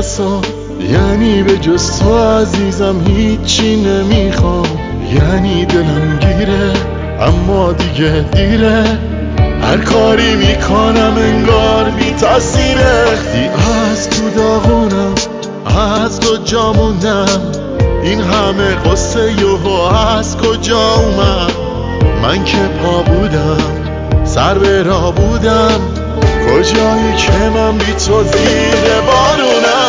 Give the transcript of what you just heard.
یعنی به جز تو عزیزم هیچی نمیخوام. یعنی دلم گیره اما دیگه دیره، هر کاری میکنم انگار بی تاثیره. وقتی از تو داغونم از کجا موندم، این همه قصه یهو از کجا اومد؟ من که پا بودم سر به راه بودم، کجایی که من بی تو زیر بارونم.